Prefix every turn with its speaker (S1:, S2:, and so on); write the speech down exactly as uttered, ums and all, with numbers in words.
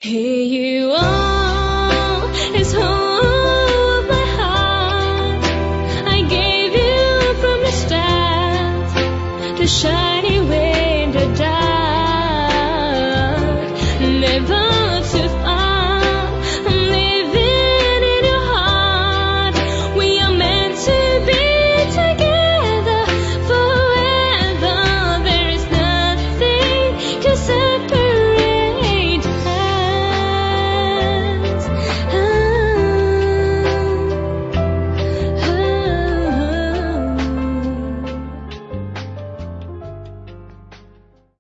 S1: Here you are, is home of my heart. I gave you from the start the shiny way.